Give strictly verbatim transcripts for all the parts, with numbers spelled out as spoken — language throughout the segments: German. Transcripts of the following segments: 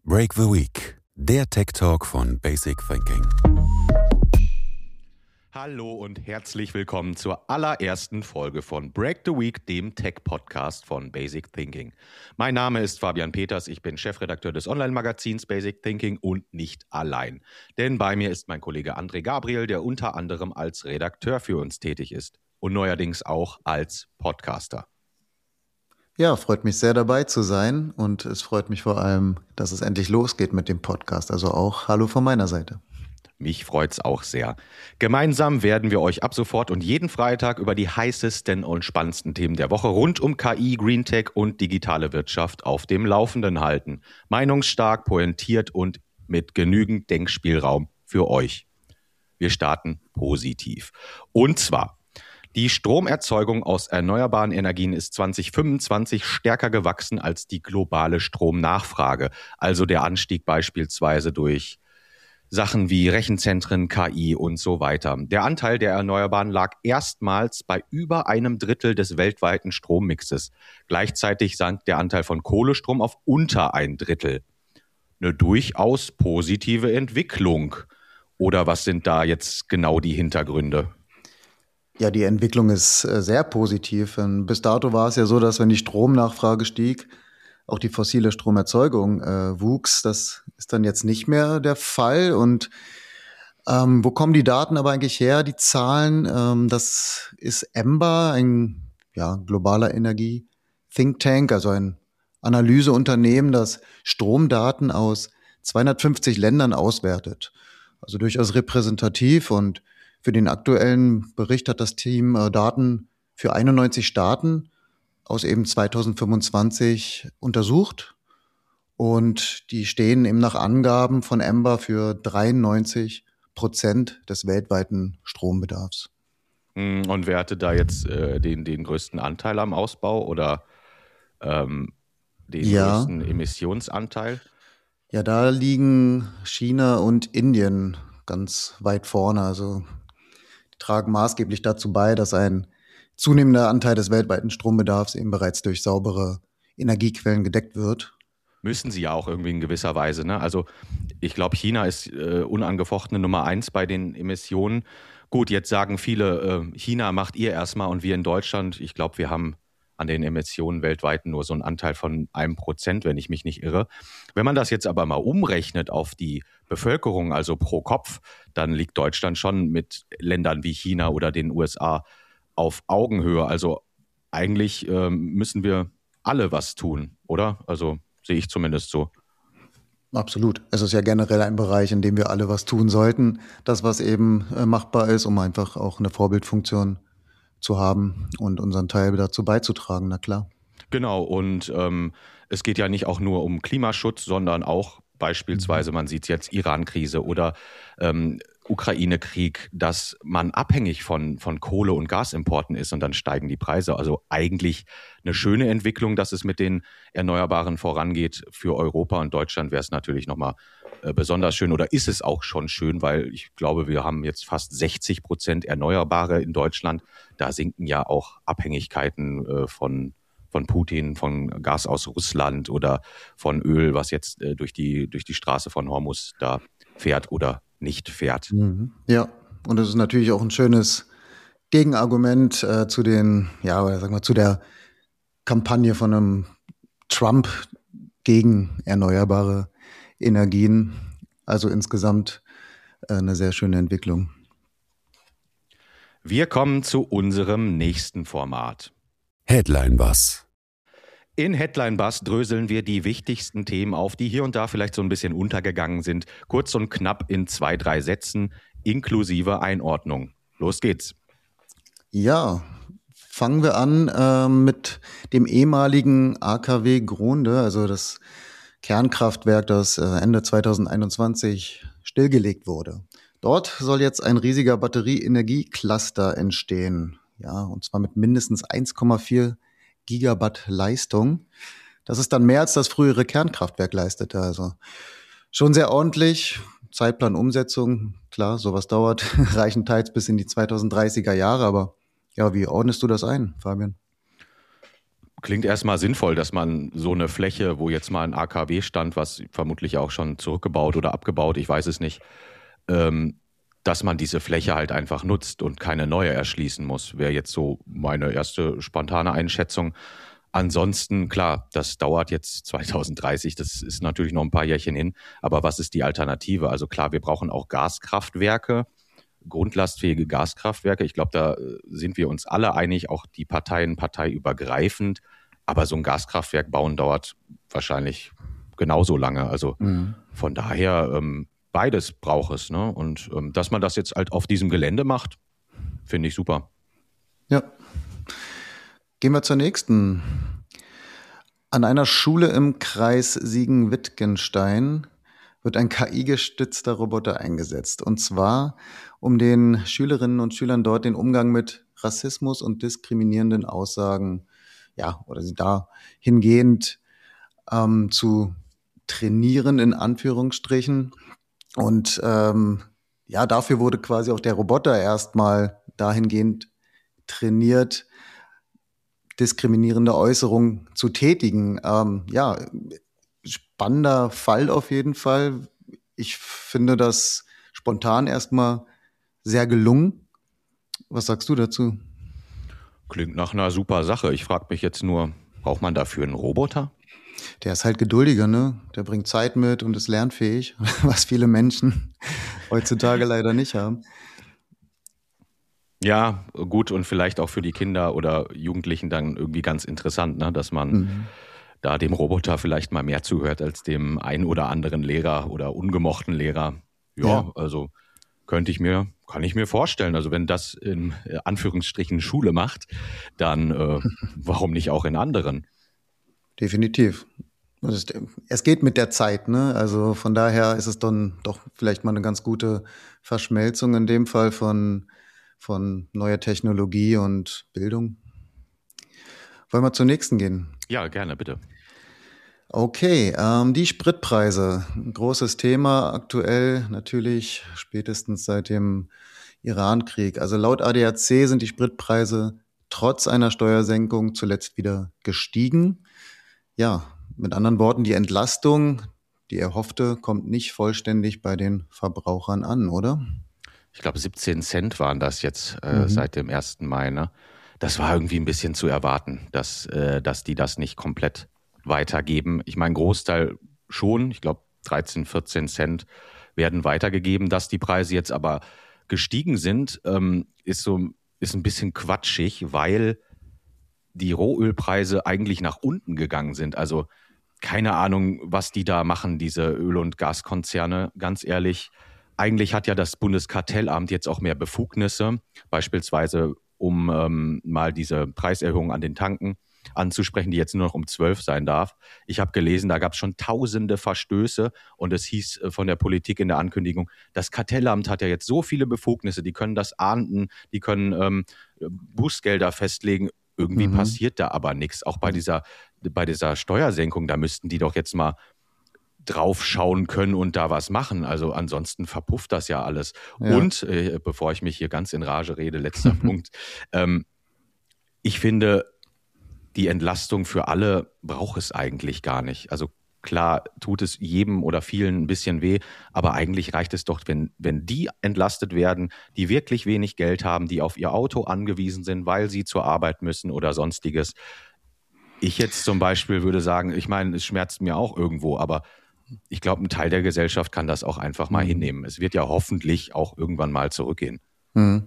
Break the Week, der Tech Talk von Basic Thinking. Hallo und herzlich willkommen zur allerersten Folge von Break the Week, dem Tech-Podcast von Basic Thinking. Mein Name ist Fabian Peters, ich bin Chefredakteur des Online-Magazins Basic Thinking und nicht allein. Denn bei mir ist mein Kollege André Gabriel, der unter anderem als Redakteur für uns tätig ist und neuerdings auch als Podcaster. Ja, freut mich sehr dabei zu sein und es freut mich vor allem, dass es endlich losgeht mit dem Podcast. Also auch Hallo von meiner Seite. Mich freut's auch sehr. Gemeinsam werden wir euch ab sofort und jeden Freitag über die heißesten und spannendsten Themen der Woche rund um K I, Green Tech und digitale Wirtschaft auf dem Laufenden halten. Meinungsstark, pointiert und mit genügend Denkspielraum für euch. Wir starten positiv. Und zwar: Die Stromerzeugung aus erneuerbaren Energien ist zwanzig fünfundzwanzig stärker gewachsen als die globale Stromnachfrage. Also der Anstieg beispielsweise durch Sachen wie Rechenzentren, K I und so weiter. Der Anteil der Erneuerbaren lag erstmals bei über einem Drittel des weltweiten Strommixes. Gleichzeitig sank der Anteil von Kohlestrom auf unter ein Drittel. Eine durchaus positive Entwicklung. Oder was sind da jetzt genau die Hintergründe? Ja, die Entwicklung ist äh, sehr positiv. Ähm, Bis dato war es ja so, dass wenn die Stromnachfrage stieg, auch die fossile Stromerzeugung äh, wuchs. Das ist dann jetzt nicht mehr der Fall. Und ähm, wo kommen die Daten aber eigentlich her, die Zahlen? Ähm, das ist Ember, ein ja, globaler Energie-Think Tank, also ein Analyseunternehmen, das Stromdaten aus zweihundertfünfzig Ländern auswertet. Also durchaus repräsentativ, und für den aktuellen Bericht hat das Team äh, Daten für einundneunzig Staaten aus eben zweitausendfünfundzwanzig untersucht, und die stehen eben nach Angaben von Ember für dreiundneunzig Prozent des weltweiten Strombedarfs. Und wer hatte da jetzt äh, den, den größten Anteil am Ausbau oder ähm, den Ja. größten Emissionsanteil? Ja, da liegen China und Indien ganz weit vorne. Also die tragen maßgeblich dazu bei, dass ein zunehmender Anteil des weltweiten Strombedarfs eben bereits durch saubere Energiequellen gedeckt wird. Müssen sie ja auch irgendwie in gewisser Weise, ne? Also ich glaube, China ist äh, unangefochtene Nummer eins bei den Emissionen. Gut, jetzt sagen viele, äh, China macht ihr erstmal und wir in Deutschland, ich glaube, wir haben an den Emissionen weltweit nur so einen Anteil von einem Prozent, wenn ich mich nicht irre. Wenn man das jetzt aber mal umrechnet auf die Bevölkerung, also pro Kopf, dann liegt Deutschland schon mit Ländern wie China oder den U S A auf Augenhöhe. Also eigentlich ähm, müssen wir alle was tun, oder? Also sehe ich zumindest so. Absolut. Es ist ja generell ein Bereich, in dem wir alle was tun sollten. Das, was eben äh, machbar ist, um einfach auch eine Vorbildfunktion zu haben und unseren Teil dazu beizutragen, na klar. Genau, und ähm, es geht ja nicht auch nur um Klimaschutz, sondern auch beispielsweise, man sieht es jetzt, Iran-Krise oder ähm, Ukraine-Krieg, dass man abhängig von, von Kohle- und Gasimporten ist und dann steigen die Preise. Also eigentlich eine schöne Entwicklung, dass es mit den Erneuerbaren vorangeht. Für Europa und Deutschland wäre es natürlich nochmal äh, besonders schön, oder ist es auch schon schön, weil ich glaube, wir haben jetzt fast sechzig Prozent Erneuerbare in Deutschland. Da sinken ja auch Abhängigkeiten äh, von von Putin, von Gas aus Russland oder von Öl, was jetzt äh, durch die, durch die Straße von Hormuz da fährt oder nicht fährt. Mhm. Ja, und das ist natürlich auch ein schönes Gegenargument äh, zu den, ja, oder sagen wir, zu der Kampagne von einem Trump gegen erneuerbare Energien. Also insgesamt äh, eine sehr schöne Entwicklung. Wir kommen zu unserem nächsten Format. Headline Buzz. In Headline Buzz dröseln wir die wichtigsten Themen auf, die hier und da vielleicht so ein bisschen untergegangen sind. Kurz und knapp in zwei, drei Sätzen, inklusive Einordnung. Los geht's. Ja, fangen wir an äh, mit dem ehemaligen A K W Gronde, also das Kernkraftwerk, das äh, Ende zweitausendeinundzwanzig stillgelegt wurde. Dort soll jetzt ein riesiger Batterieenergiecluster entstehen. Ja, und zwar mit mindestens eins Komma vier Gigawatt Leistung. Das ist dann mehr als das frühere Kernkraftwerk leistete. Also schon sehr ordentlich. Zeitplan Umsetzung, klar, sowas dauert, reichen teils bis in die zweitausenddreißiger Jahre. Aber ja, wie ordnest du das ein, Fabian? Klingt erstmal sinnvoll, dass man so eine Fläche, wo jetzt mal ein A K W stand, was vermutlich auch schon zurückgebaut oder abgebaut, ich weiß es nicht, ähm, dass man diese Fläche halt einfach nutzt und keine neue erschließen muss, wäre jetzt so meine erste spontane Einschätzung. Ansonsten, klar, das dauert jetzt zwanzig dreißig, das ist natürlich noch ein paar Jährchen hin, aber was ist die Alternative? Also klar, wir brauchen auch Gaskraftwerke, grundlastfähige Gaskraftwerke. Ich glaube, da sind wir uns alle einig, auch die Parteien parteiübergreifend. Aber so ein Gaskraftwerk bauen dauert wahrscheinlich genauso lange. Also mhm. von daher, ähm, beides braucht es. Ne? Und ähm, dass man das jetzt halt auf diesem Gelände macht, finde ich super. Ja. Gehen wir zur nächsten. An einer Schule im Kreis Siegen-Wittgenstein wird ein K I-gestützter Roboter eingesetzt. Und zwar, um den Schülerinnen und Schülern dort den Umgang mit Rassismus und diskriminierenden Aussagen, ja, oder sie dahingehend ähm, zu trainieren, in Anführungsstrichen. Und ähm, ja, dafür wurde quasi auch der Roboter erstmal dahingehend trainiert, diskriminierende Äußerungen zu tätigen. Ähm, ja, spannender Fall auf jeden Fall. Ich finde das spontan erstmal sehr gelungen. Was sagst du dazu? Klingt nach einer super Sache. Ich frage mich jetzt nur, braucht man dafür einen Roboter? Der ist halt geduldiger, ne? Der bringt Zeit mit und ist lernfähig, was viele Menschen heutzutage leider nicht haben. Ja, gut, und vielleicht auch für die Kinder oder Jugendlichen dann irgendwie ganz interessant, ne? Dass man mhm. da dem Roboter vielleicht mal mehr zuhört als dem ein oder anderen Lehrer oder ungemochten Lehrer. Ja, ja. Also könnte ich mir, kann ich mir vorstellen. Also wenn das in Anführungsstrichen Schule macht, dann äh, warum nicht auch in anderen? Definitiv. Es geht mit der Zeit, ne? Also von daher ist es dann doch vielleicht mal eine ganz gute Verschmelzung in dem Fall von, von neuer Technologie und Bildung. Wollen wir zur nächsten gehen? Ja, gerne, bitte. Okay, ähm, die Spritpreise. Ein großes Thema aktuell, natürlich spätestens seit dem Iran-Krieg. Also laut A D A C sind die Spritpreise trotz einer Steuersenkung zuletzt wieder gestiegen. Ja, mit anderen Worten, die Entlastung, die erhoffte, kommt nicht vollständig bei den Verbrauchern an, oder? Ich glaube, siebzehn Cent waren das jetzt äh, mhm. seit dem ersten Mai. Ne? Das war irgendwie ein bisschen zu erwarten, dass, äh, dass die das nicht komplett weitergeben. Ich meine, Großteil schon, ich glaube dreizehn, vierzehn Cent werden weitergegeben. Dass die Preise jetzt aber gestiegen sind, ähm, ist so ist ein bisschen quatschig, weil die Rohölpreise eigentlich nach unten gegangen sind. Also keine Ahnung, was die da machen, diese Öl- und Gaskonzerne, ganz ehrlich. Eigentlich hat ja das Bundeskartellamt jetzt auch mehr Befugnisse, beispielsweise um ähm, mal diese Preiserhöhung an den Tanken anzusprechen, die jetzt nur noch um zwölf sein darf. Ich habe gelesen, da gab es schon tausende Verstöße und es hieß von der Politik in der Ankündigung, das Kartellamt hat ja jetzt so viele Befugnisse, die können das ahnden, die können ähm, Bußgelder festlegen. Irgendwie mhm. passiert da aber nichts. Auch bei dieser, bei dieser Steuersenkung, da müssten die doch jetzt mal drauf schauen können und da was machen. Also ansonsten verpufft das ja alles. Ja. Und, äh, bevor ich mich hier ganz in Rage rede, letzter Punkt. Ähm, ich finde, die Entlastung für alle braucht es eigentlich gar nicht. Also klar tut es jedem oder vielen ein bisschen weh, aber eigentlich reicht es doch, wenn, wenn die entlastet werden, die wirklich wenig Geld haben, die auf ihr Auto angewiesen sind, weil sie zur Arbeit müssen oder sonstiges. Ich jetzt zum Beispiel würde sagen, ich meine, es schmerzt mir auch irgendwo, aber ich glaube, ein Teil der Gesellschaft kann das auch einfach mal mhm. hinnehmen. Es wird ja hoffentlich auch irgendwann mal zurückgehen. Mhm.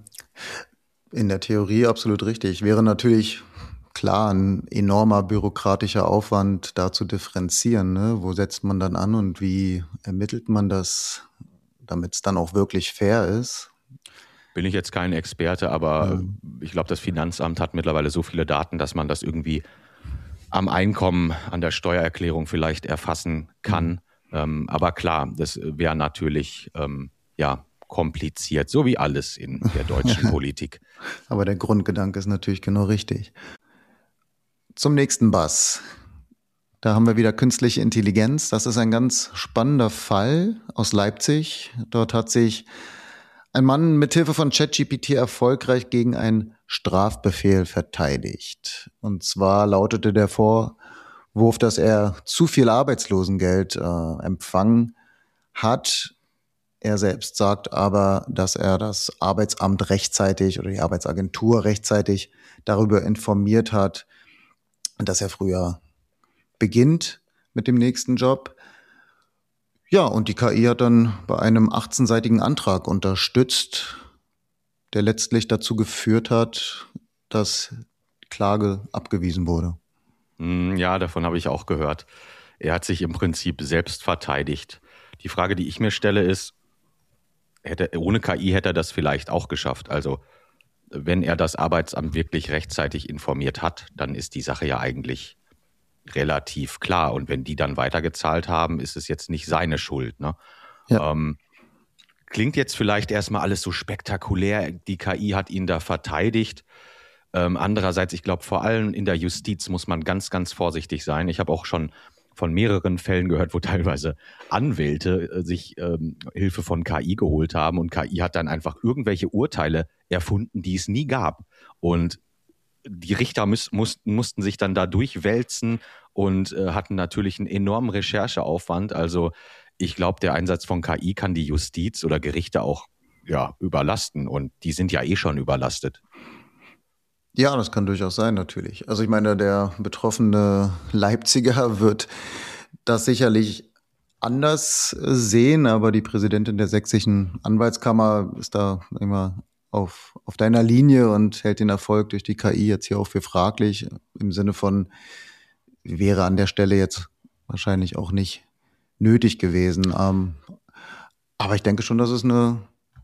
In der Theorie absolut richtig. Wäre natürlich klar ein enormer bürokratischer Aufwand, da zu differenzieren. Ne? Wo setzt man dann an und wie ermittelt man das, damit es dann auch wirklich fair ist? Bin ich jetzt kein Experte, aber Mhm. ich glaube, das Finanzamt hat mittlerweile so viele Daten, dass man das irgendwie am Einkommen, an der Steuererklärung vielleicht erfassen kann. Mhm. Ähm, aber klar, das wäre natürlich ähm, ja, kompliziert, so wie alles in der deutschen Politik. Aber der Grundgedanke ist natürlich genau richtig. Zum nächsten Bass. Da haben wir wieder künstliche Intelligenz. Das ist ein ganz spannender Fall aus Leipzig. Dort hat sich Ein Mann mithilfe von ChatGPT erfolgreich gegen einen Strafbefehl verteidigt. Und zwar lautete der Vorwurf, dass er zu viel Arbeitslosengeld äh, empfangen hat. Er selbst sagt aber, dass er das Arbeitsamt rechtzeitig oder die Arbeitsagentur rechtzeitig darüber informiert hat, dass er früher beginnt mit dem nächsten Job. Ja, und die K I hat dann bei einem achtzehnseitigen Antrag unterstützt, der letztlich dazu geführt hat, dass die Klage abgewiesen wurde. Ja, davon habe ich auch gehört. Er hat sich im Prinzip selbst verteidigt. Die Frage, die ich mir stelle, ist, hätte, ohne K I hätte er das vielleicht auch geschafft. Also wenn er das Arbeitsamt wirklich rechtzeitig informiert hat, dann ist die Sache ja eigentlich relativ klar. Und wenn die dann weitergezahlt haben, ist es jetzt nicht seine Schuld. Ne? Ja. Ähm, klingt jetzt vielleicht erstmal alles so spektakulär. Die K I hat ihn da verteidigt. Ähm, andererseits, ich glaube, vor allem in der Justiz muss man ganz, ganz vorsichtig sein. Ich habe auch schon von mehreren Fällen gehört, wo teilweise Anwälte äh, sich ähm, Hilfe von K I geholt haben und K I hat dann einfach irgendwelche Urteile erfunden, die es nie gab. Und die Richter müß, mussten, mussten sich dann da durchwälzen und äh, hatten natürlich einen enormen Rechercheaufwand. Also ich glaube, der Einsatz von K I kann die Justiz oder Gerichte auch ja, überlasten und die sind ja eh schon überlastet. Ja, das kann durchaus sein, natürlich. Also ich meine, der betroffene Leipziger wird das sicherlich anders sehen, aber die Präsidentin der sächsischen Anwaltskammer ist da immer auf, auf deiner Linie und hält den Erfolg durch die K I jetzt hier auch für fraglich, im Sinne von, wäre an der Stelle jetzt wahrscheinlich auch nicht nötig gewesen. Ähm, aber ich denke schon, dass es eine,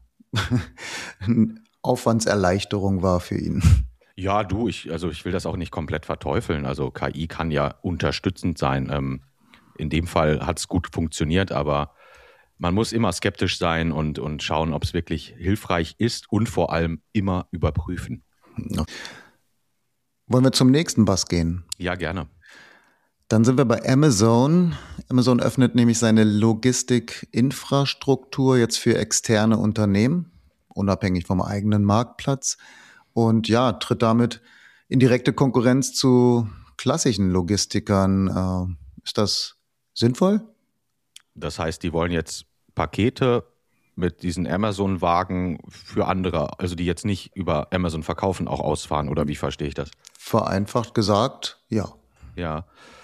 eine Aufwandserleichterung war für ihn. Ja, du, ich, also ich will das auch nicht komplett verteufeln. Also K I kann ja unterstützend sein. Ähm, in dem Fall hat es gut funktioniert, aber man muss immer skeptisch sein und, und schauen, ob es wirklich hilfreich ist und vor allem immer überprüfen. Ja. Wollen wir zum nächsten Bass gehen? Ja, gerne. Dann sind wir bei Amazon. Amazon öffnet nämlich seine Logistikinfrastruktur jetzt für externe Unternehmen, unabhängig vom eigenen Marktplatz. Und ja, tritt damit in direkte Konkurrenz zu klassischen Logistikern. Ist das sinnvoll? Das heißt, die wollen jetzt Pakete mit diesen Amazon-Wagen für andere, also die jetzt nicht über Amazon verkaufen, auch ausfahren, oder wie verstehe ich das? Vereinfacht gesagt, ja. Ja,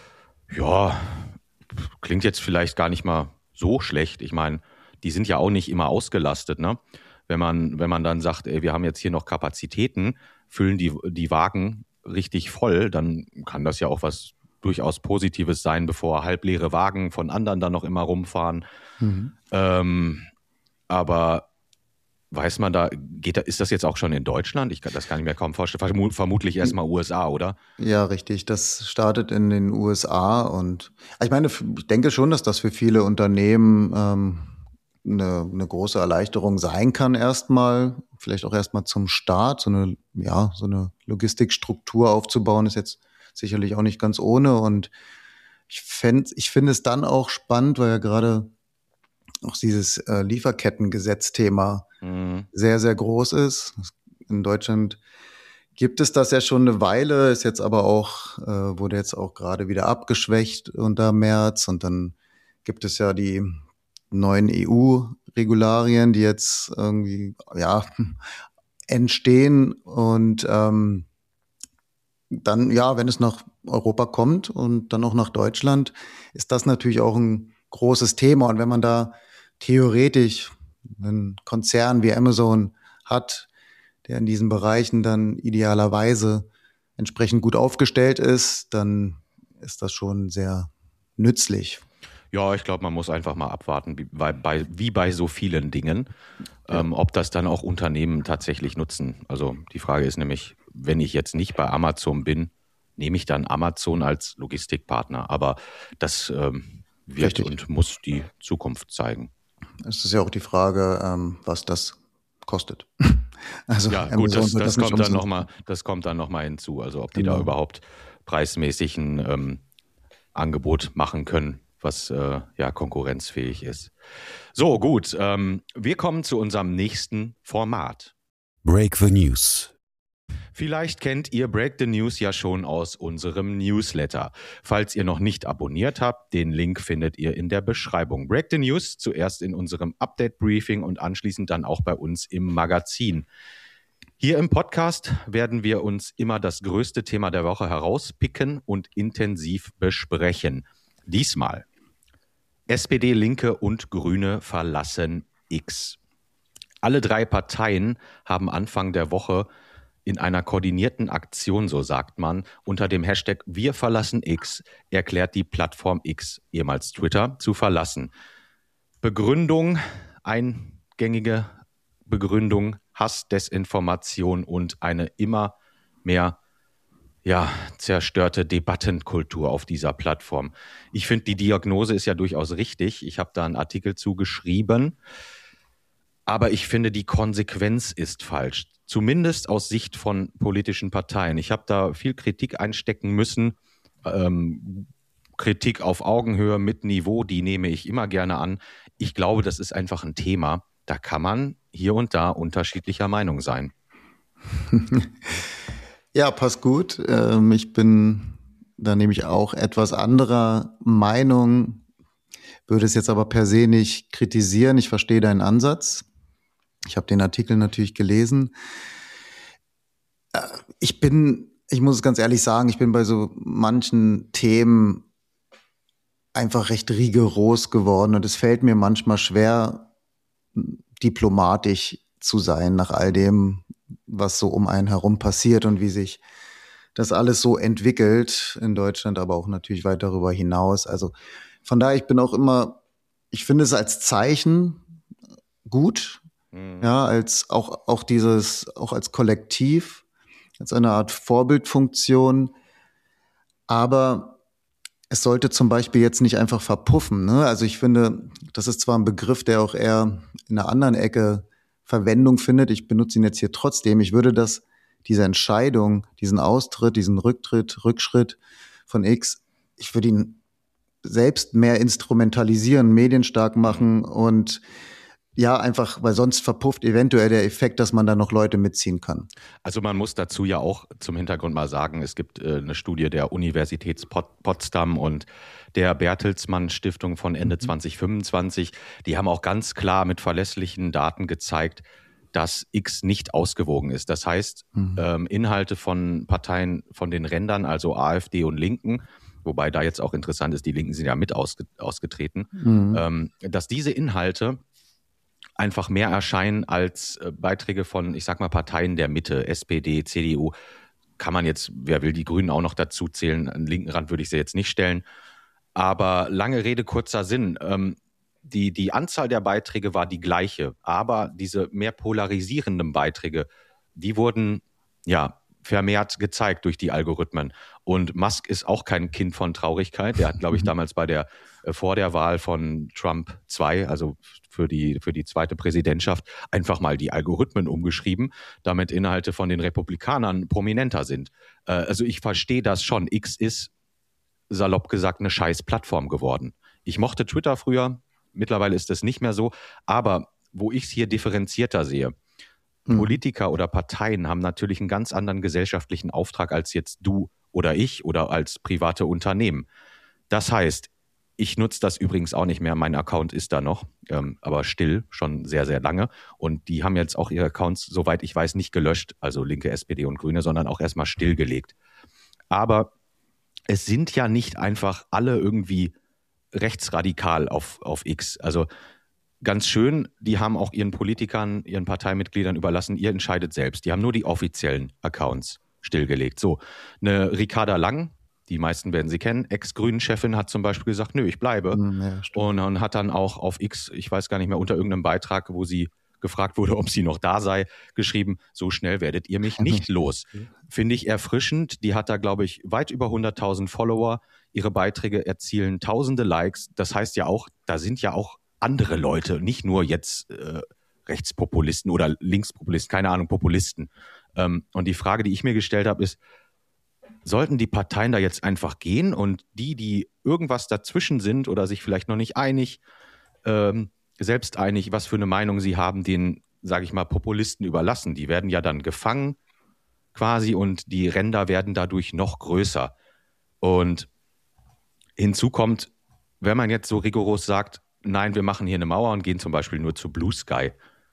ja, klingt jetzt vielleicht gar nicht mal so schlecht. Ich meine, die sind ja auch nicht immer ausgelastet, ne? Wenn man, wenn man dann sagt, ey, wir haben jetzt hier noch Kapazitäten, füllen die, die Wagen richtig voll, dann kann das ja auch was durchaus Positives sein, bevor halbleere Wagen von anderen dann noch immer rumfahren. Mhm. Ähm, aber weiß man da, geht da, ist das jetzt auch schon in Deutschland? Ich kann, das kann ich mir kaum vorstellen. Vermutlich erstmal U S A, oder? Ja, richtig. Das startet in den U S A und ich meine, ich denke schon, dass das für viele Unternehmen ähm, eine, eine große Erleichterung sein kann erstmal, vielleicht auch erstmal zum Start. So eine, ja, so eine Logistikstruktur aufzubauen ist jetzt sicherlich auch nicht ganz ohne und ich fände, ich finde es dann auch spannend, weil ja gerade auch dieses äh, Lieferkettengesetz-Thema mhm. sehr, sehr groß ist. In Deutschland gibt es das ja schon eine Weile, ist jetzt aber auch, äh, wurde jetzt auch gerade wieder abgeschwächt unter Merz und dann gibt es ja die neuen E U-Regularien, die jetzt irgendwie, ja, entstehen und ähm, dann, ja, wenn es nach Europa kommt und dann auch nach Deutschland, ist das natürlich auch ein großes Thema. Und wenn man da theoretisch einen Konzern wie Amazon hat, der in diesen Bereichen dann idealerweise entsprechend gut aufgestellt ist, dann ist das schon sehr nützlich. Ja, ich glaube, man muss einfach mal abwarten, wie bei, bei, wie bei so vielen Dingen, ja. ähm, ob das dann auch Unternehmen tatsächlich nutzen. Also die Frage ist nämlich, wenn ich jetzt nicht bei Amazon bin, nehme ich dann Amazon als Logistikpartner. Aber das ähm, wird Richtig. und muss die Zukunft zeigen. Es ist ja auch die Frage, ähm, was das kostet. Also ja, Amazon gut, das, das, das, kommt dann noch mal, das kommt dann nochmal hinzu. Also ob die genau. da überhaupt preismäßig ein ähm, Angebot machen können, was äh, ja konkurrenzfähig ist. So, gut. Ähm, wir kommen zu unserem nächsten Format. Break the News. Vielleicht kennt ihr Break the News ja schon aus unserem Newsletter. Falls ihr noch nicht abonniert habt, den Link findet ihr in der Beschreibung. Break the News zuerst in unserem Update-Briefing und anschließend dann auch bei uns im Magazin. Hier im Podcast werden wir uns immer das größte Thema der Woche herauspicken und intensiv besprechen. Diesmal: S P D, Linke und Grüne verlassen X. Alle drei Parteien haben Anfang der Woche in einer koordinierten Aktion, so sagt man, unter dem Hashtag Wir verlassen X erklärt, die Plattform X, ehemals Twitter, zu verlassen. Begründung, eingängige Begründung, Hass, Desinformation und eine immer mehr ja, zerstörte Debattenkultur auf dieser Plattform. Ich finde, die Diagnose ist ja durchaus richtig. Ich habe da einen Artikel zugeschrieben. Aber ich finde, die Konsequenz ist falsch. Zumindest aus Sicht von politischen Parteien. Ich habe da viel Kritik einstecken müssen. Ähm, Kritik auf Augenhöhe mit Niveau, die nehme ich immer gerne an. Ich glaube, das ist einfach ein Thema. Da kann man hier und da unterschiedlicher Meinung sein. Ja, passt gut. Ähm, ich bin da nämlich auch etwas anderer Meinung, würde es jetzt aber per se nicht kritisieren. Ich verstehe deinen Ansatz. Ich habe den Artikel natürlich gelesen. Ich bin, ich muss es ganz ehrlich sagen, ich bin bei so manchen Themen einfach recht rigoros geworden und es fällt mir manchmal schwer, diplomatisch zu sein nach all dem, was so um einen herum passiert und wie sich das alles so entwickelt in Deutschland, aber auch natürlich weit darüber hinaus. Also von daher, ich bin auch immer, ich finde es als Zeichen gut, mhm. ja, als auch, auch dieses, auch als Kollektiv, als eine Art Vorbildfunktion. Aber es sollte zum Beispiel jetzt nicht einfach verpuffen, ne? Also ich finde, das ist zwar ein Begriff, der auch eher in einer anderen Ecke Verwendung findet. Ich benutze ihn jetzt hier trotzdem. Ich würde das, diese Entscheidung, diesen Austritt, diesen Rücktritt, Rückschritt von X, ich würde ihn selbst mehr instrumentalisieren, medienstark machen und ja, einfach, weil sonst verpufft eventuell der Effekt, dass man da noch Leute mitziehen kann. Also man muss dazu ja auch zum Hintergrund mal sagen, es gibt äh, eine Studie der Universität Potsdam und der Bertelsmann Stiftung von Ende mhm. zwanzig fünfundzwanzig. Die haben auch ganz klar mit verlässlichen Daten gezeigt, dass X nicht ausgewogen ist. Das heißt, mhm. ähm, Inhalte von Parteien von den Rändern, also AfD und Linken, wobei da jetzt auch interessant ist, die Linken sind ja mit ausge- ausgetreten, mhm. ähm, dass diese Inhalte einfach mehr erscheinen als äh, Beiträge von, ich sag mal, Parteien der Mitte, S P D, C D U. Kann man jetzt, wer will, die Grünen auch noch dazu zählen, an den linken Rand würde ich sie jetzt nicht stellen. Aber lange Rede, kurzer Sinn. Ähm, die, die Anzahl der Beiträge war die gleiche, aber diese mehr polarisierenden Beiträge, die wurden ja vermehrt gezeigt durch die Algorithmen. Und Musk ist auch kein Kind von Traurigkeit. Der hat, glaube ich, damals bei der äh, vor der Wahl von Trump zwei, also für die, für die zweite Präsidentschaft, einfach mal die Algorithmen umgeschrieben, damit Inhalte von den Republikanern prominenter sind. Äh, also ich verstehe das schon. X ist, salopp gesagt, eine scheiß Plattform geworden. Ich mochte Twitter früher, mittlerweile ist das nicht mehr so. Aber wo ich es hier differenzierter sehe, hm. Politiker oder Parteien haben natürlich einen ganz anderen gesellschaftlichen Auftrag als jetzt du oder ich oder als private Unternehmen. Das heißt, ich nutze das übrigens auch nicht mehr. Mein Account ist da noch, ähm, aber still, schon sehr, sehr lange. Und die haben jetzt auch ihre Accounts, soweit ich weiß, nicht gelöscht, also Linke, S P D und Grüne, sondern auch erstmal stillgelegt. Aber es sind ja nicht einfach alle irgendwie rechtsradikal auf, auf X. Also ganz schön, die haben auch ihren Politikern, ihren Parteimitgliedern überlassen, ihr entscheidet selbst. Die haben nur die offiziellen Accounts stillgelegt. So, eine Ricarda Lang, die meisten werden sie kennen, Ex-Grünen-Chefin, hat zum Beispiel gesagt, nö, ich bleibe. Ja, und, und hat dann auch auf X, ich weiß gar nicht mehr, unter irgendeinem Beitrag, wo sie gefragt wurde, ob sie noch da sei, geschrieben, so schnell werdet ihr mich nicht los. Finde ich erfrischend. Die hat da, glaube ich, weit über hunderttausend Follower. Ihre Beiträge erzielen tausende Likes. Das heißt ja auch, da sind ja auch andere Leute, nicht nur jetzt äh, Rechtspopulisten oder Linkspopulisten, keine Ahnung, Populisten. Ähm, und die Frage, die ich mir gestellt habe, ist, sollten die Parteien da jetzt einfach gehen und die, die irgendwas dazwischen sind oder sich vielleicht noch nicht einig, ähm, selbst einig, was für eine Meinung sie haben, den, sage ich mal, Populisten überlassen. Die werden ja dann gefangen quasi und die Ränder werden dadurch noch größer. Und hinzu kommt, wenn man jetzt so rigoros sagt, nein, wir machen hier eine Mauer und gehen zum Beispiel nur zu Blue Sky,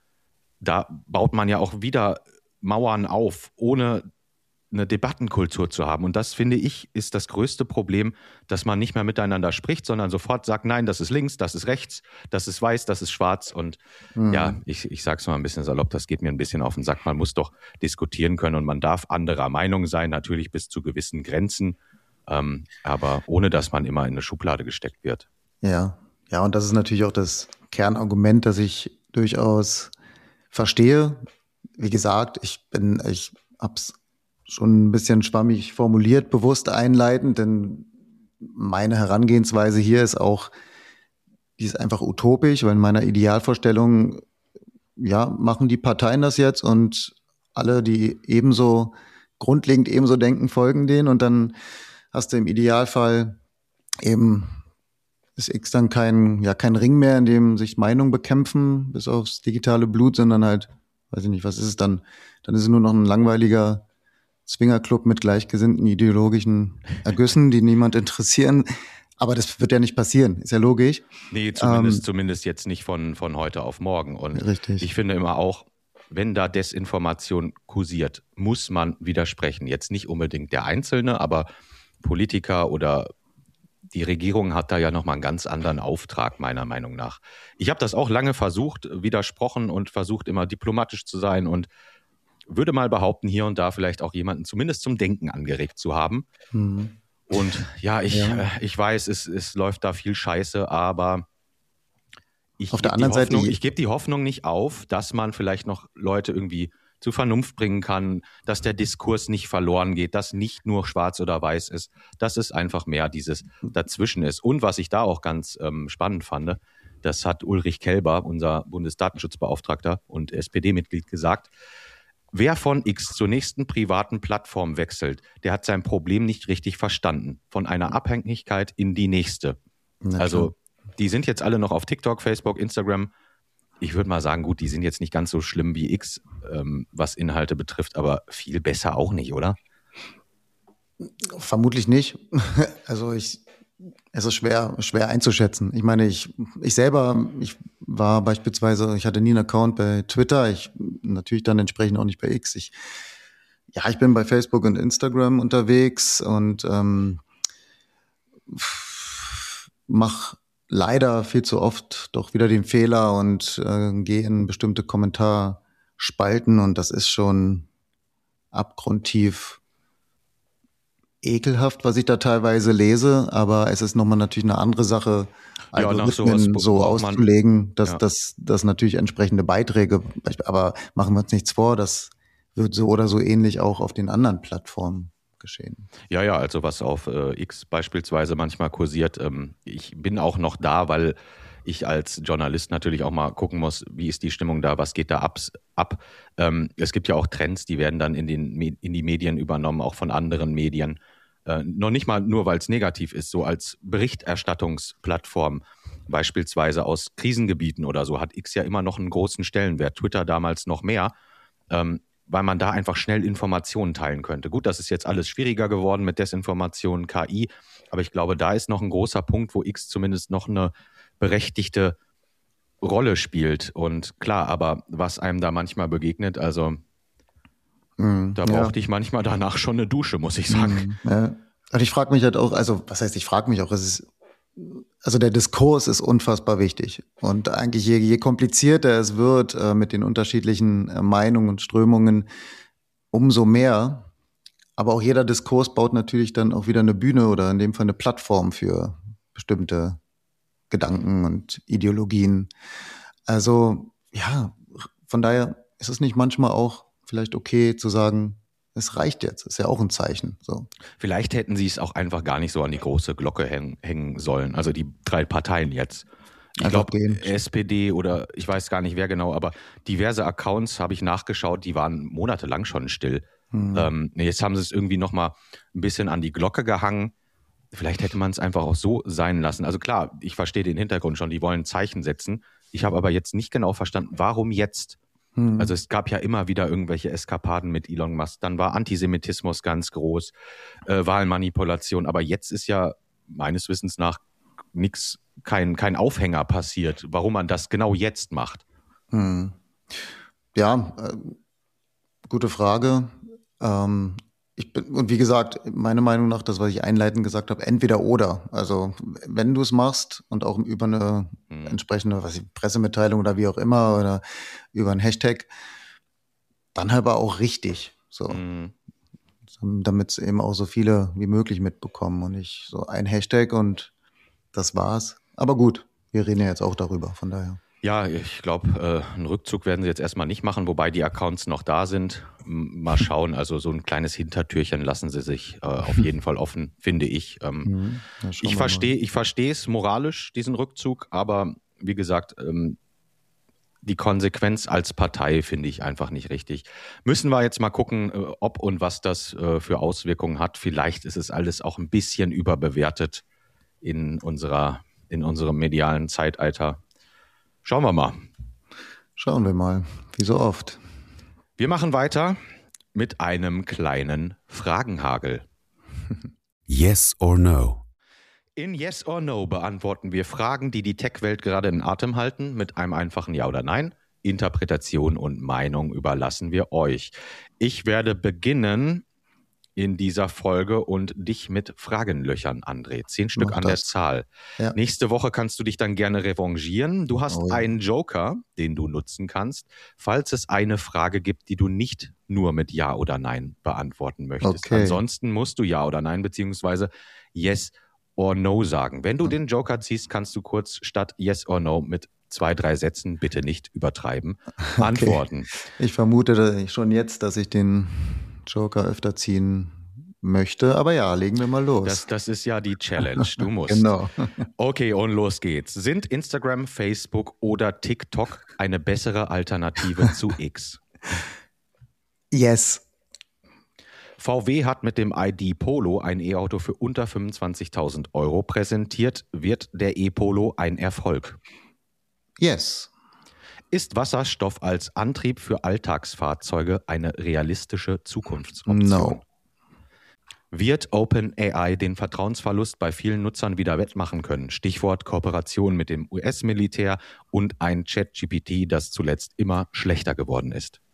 da baut man ja auch wieder Mauern auf, ohne eine Debattenkultur zu haben. Und das, finde ich, ist das größte Problem, dass man nicht mehr miteinander spricht, sondern sofort sagt, nein, das ist links, das ist rechts, das ist weiß, das ist schwarz. Und mhm. ja, ich, ich sage es mal ein bisschen salopp, das geht mir ein bisschen auf den Sack. Man muss doch diskutieren können und man darf anderer Meinung sein, natürlich bis zu gewissen Grenzen, ähm, aber ohne, dass man immer in eine Schublade gesteckt wird. Ja, ja, und das ist natürlich auch das Kernargument, das ich durchaus verstehe. Wie gesagt, ich bin, ich hab's schon ein bisschen schwammig formuliert, bewusst einleitend, denn meine Herangehensweise hier ist auch, die ist einfach utopisch, weil in meiner Idealvorstellung, ja, machen die Parteien das jetzt und alle, die ebenso, grundlegend ebenso denken, folgen denen und dann hast du im Idealfall eben, ist X dann kein, ja, kein Ring mehr, in dem sich Meinungen bekämpfen, bis aufs digitale Blut, sondern halt, weiß ich nicht, was ist es dann? Dann ist es nur noch ein langweiliger Swingerclub mit gleichgesinnten ideologischen Ergüssen, die niemand interessieren. Aber das wird ja nicht passieren, ist ja logisch. Nee, zumindest, ähm, zumindest jetzt nicht von, von heute auf morgen. Und richtig. Ich finde immer auch, wenn da Desinformation kursiert, muss man widersprechen. Jetzt nicht unbedingt der Einzelne, aber Politiker oder die Regierung hat da ja nochmal einen ganz anderen Auftrag, meiner Meinung nach. Ich habe das auch lange versucht, widersprochen und versucht immer diplomatisch zu sein und würde mal behaupten, hier und da vielleicht auch jemanden zumindest zum Denken angeregt zu haben. Mhm. Und ja, ich, ja. ich weiß, es, es läuft da viel Scheiße, aber ich auf der anderen Seite, ich gebe die Hoffnung nicht auf, dass man vielleicht noch Leute irgendwie zur Vernunft bringen kann, dass der Diskurs nicht verloren geht, dass nicht nur schwarz oder weiß ist, dass es einfach mehr dieses Dazwischen ist. Und was ich da auch ganz ähm, spannend fand, das hat Ulrich Kelber, unser Bundesdatenschutzbeauftragter und S P D-Mitglied, gesagt: Wer von X zur nächsten privaten Plattform wechselt, der hat sein Problem nicht richtig verstanden. Von einer Abhängigkeit in die nächste. Also die sind jetzt alle noch auf TikTok, Facebook, Instagram. Ich würde mal sagen, gut, die sind jetzt nicht ganz so schlimm wie X, ähm, was Inhalte betrifft, aber viel besser auch nicht, oder? Vermutlich nicht. Also ich, es ist schwer, schwer einzuschätzen. Ich meine, ich, ich selber, ich war beispielsweise, ich hatte nie einen Account bei Twitter, ich natürlich dann entsprechend auch nicht bei X. Ich, ja, ich bin bei Facebook und Instagram unterwegs und ähm, mach leider viel zu oft doch wieder den Fehler und äh, gehe in bestimmte Kommentarspalten und das ist schon abgrundtief ekelhaft, was ich da teilweise lese, aber es ist nochmal natürlich eine andere Sache, Algorithmen ja, so auszulegen, dass ja. das dass natürlich entsprechende Beiträge, aber machen wir uns nichts vor, das wird so oder so ähnlich auch auf den anderen Plattformen geschehen. Ja, ja, also was auf äh, X beispielsweise manchmal kursiert, ähm, ich bin auch noch da, weil ich als Journalist natürlich auch mal gucken muss, wie ist die Stimmung da, was geht da ab. ab. Ähm, es gibt ja auch Trends, die werden dann in, den, in die Medien übernommen, auch von anderen Medien. Äh, noch nicht mal nur, weil es negativ ist, so als Berichterstattungsplattform, beispielsweise aus Krisengebieten oder so, hat X ja immer noch einen großen Stellenwert, Twitter damals noch mehr, ähm, weil man da einfach schnell Informationen teilen könnte. Gut, das ist jetzt alles schwieriger geworden mit Desinformation, K I, aber ich glaube, da ist noch ein großer Punkt, wo X zumindest noch eine berechtigte Rolle spielt. Und klar, aber was einem da manchmal begegnet, also mm, da brauchte ja. ich manchmal danach schon eine Dusche, muss ich sagen. Mm, ja. Und ich frage mich halt auch, also was heißt, ich frage mich auch, es ist, also der Diskurs ist unfassbar wichtig. Und eigentlich je, je komplizierter es wird äh, mit den unterschiedlichen äh, Meinungen und Strömungen, umso mehr. Aber auch jeder Diskurs baut natürlich dann auch wieder eine Bühne oder in dem Fall eine Plattform für bestimmte Gedanken und Ideologien. Also ja, von daher ist es nicht manchmal auch vielleicht okay zu sagen, es reicht jetzt, ist ja auch ein Zeichen. So. Vielleicht hätten sie es auch einfach gar nicht so an die große Glocke häng, hängen sollen, also die drei Parteien jetzt. Ich glaube, S P D oder ich weiß gar nicht wer genau, aber diverse Accounts habe ich nachgeschaut, die waren monatelang schon still. Hm. Ähm, jetzt haben sie es irgendwie nochmal ein bisschen an die Glocke gehangen. Vielleicht hätte man es einfach auch so sein lassen. Also klar, ich verstehe den Hintergrund schon, die wollen ein Zeichen setzen. Ich habe aber jetzt nicht genau verstanden, warum jetzt? Hm. Also es gab ja immer wieder irgendwelche Eskapaden mit Elon Musk. Dann war Antisemitismus ganz groß, äh, Wahlmanipulation. Aber jetzt ist ja meines Wissens nach nichts, kein, kein Aufhänger passiert, warum man das genau jetzt macht. Hm. Ja, äh, gute Frage. Ähm, ich bin, und wie gesagt, meiner Meinung nach, das, was ich einleitend gesagt habe, entweder oder. Also wenn du es machst und auch über eine hm. entsprechende was ich, Pressemitteilung oder wie auch immer oder über einen Hashtag, dann aber auch richtig. So. Hm. Damit es eben auch so viele wie möglich mitbekommen und nicht so ein Hashtag und das war's. Aber gut, wir reden ja jetzt auch darüber, von daher. Ja, ich glaube, äh, einen Rückzug werden sie jetzt erstmal nicht machen, wobei die Accounts noch da sind. Mal schauen, also so ein kleines Hintertürchen lassen sie sich äh, auf jeden Fall offen, finde ich. Ähm, mhm. Ich verstehe ich verstehe es moralisch, diesen Rückzug, aber wie gesagt, ähm, die Konsequenz als Partei finde ich einfach nicht richtig. Müssen wir jetzt mal gucken, äh, ob und was das äh, für Auswirkungen hat. Vielleicht ist es alles auch ein bisschen überbewertet in unserer, in unserem medialen Zeitalter. Schauen wir mal. Schauen wir mal, wie so oft. Wir machen weiter mit einem kleinen Fragenhagel. Yes or no? In Yes or No beantworten wir Fragen, die die Tech-Welt gerade in Atem halten, mit einem einfachen Ja oder Nein. Interpretation und Meinung überlassen wir euch. Ich werde beginnen in dieser Folge und dich mit Fragen löchern, André. Zehn Stück Mach an das. der Zahl. Ja. Nächste Woche kannst du dich dann gerne revanchieren. Du hast oh, ja. einen Joker, den du nutzen kannst, falls es eine Frage gibt, die du nicht nur mit Ja oder Nein beantworten möchtest. Okay. Ansonsten musst du Ja oder Nein beziehungsweise Yes or No sagen. Wenn du den Joker ziehst, kannst du kurz statt Yes or No mit zwei, drei Sätzen, bitte nicht übertreiben, okay. antworten. Ich vermute schon jetzt, dass ich den Joker öfter ziehen möchte, aber ja, legen wir mal los. Das, das ist ja die Challenge, du musst. Genau. Okay, und los geht's. Sind Instagram, Facebook oder TikTok eine bessere Alternative zu X? Yes. V W hat mit dem I D Polo ein E-Auto für unter fünfundzwanzigtausend Euro präsentiert. Wird der E-Polo ein Erfolg? Yes. Ist Wasserstoff als Antrieb für Alltagsfahrzeuge eine realistische Zukunftsoption? No. Wird OpenAI den Vertrauensverlust bei vielen Nutzern wieder wettmachen können? Stichwort Kooperation mit dem U S-Militär und ein ChatGPT, das zuletzt immer schlechter geworden ist.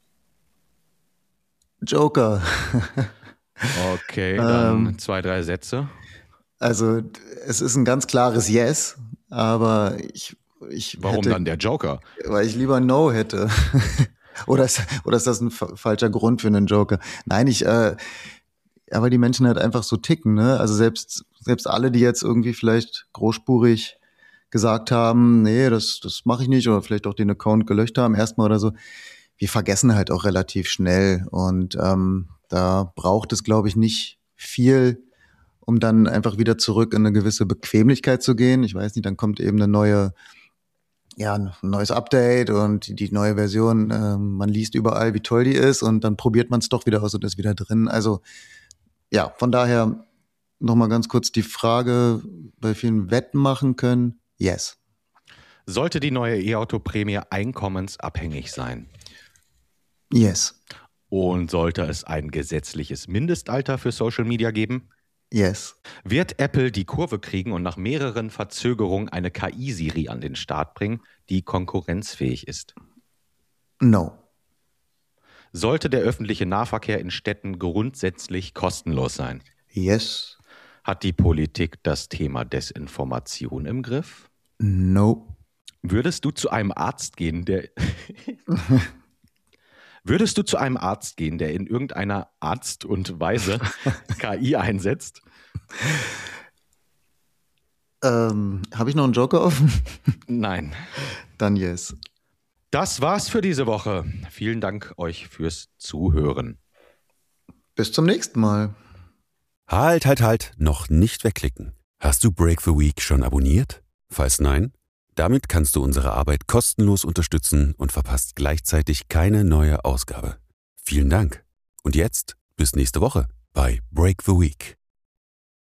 Joker. Okay, dann ähm, zwei, drei Sätze. Also es ist ein ganz klares Yes, aber ich Ich Warum hätte, dann der Joker? Weil ich lieber No hätte. oder, ist, oder ist das ein fa- falscher Grund für einen Joker? Nein, ich, äh, ja, weil die Menschen halt einfach so ticken, ne? Also selbst, selbst alle, die jetzt irgendwie vielleicht großspurig gesagt haben, nee, das, das mache ich nicht, oder vielleicht auch den Account gelöscht haben, erstmal oder so, wir vergessen halt auch relativ schnell. Und ähm, da braucht es, glaube ich, nicht viel, um dann einfach wieder zurück in eine gewisse Bequemlichkeit zu gehen. Ich weiß nicht, dann kommt eben eine neue ja, ein neues Update und die neue Version, äh, man liest überall, wie toll die ist und dann probiert man es doch wieder aus und ist wieder drin. Also ja, von daher nochmal ganz kurz die Frage, bei vielen Wetten machen können, yes. Sollte die neue E-Auto-Prämie einkommensabhängig sein? Yes. Und sollte es ein gesetzliches Mindestalter für Social Media geben? Yes. Wird Apple die Kurve kriegen und nach mehreren Verzögerungen eine K I-Siri an den Start bringen, die konkurrenzfähig ist? No. Sollte der öffentliche Nahverkehr in Städten grundsätzlich kostenlos sein? Yes. Hat die Politik das Thema Desinformation im Griff? No. Würdest du zu einem Arzt gehen, der... Würdest du zu einem Arzt gehen, der in irgendeiner Art und Weise K I einsetzt? Ähm, habe ich noch einen Joker offen? Nein. Dann yes. Das war's für diese Woche. Vielen Dank euch fürs Zuhören. Bis zum nächsten Mal. Halt, halt, halt, noch nicht wegklicken. Hast du Break the Week schon abonniert? Falls nein, damit kannst du unsere Arbeit kostenlos unterstützen und verpasst gleichzeitig keine neue Ausgabe. Vielen Dank. Und jetzt bis nächste Woche bei Break the Week.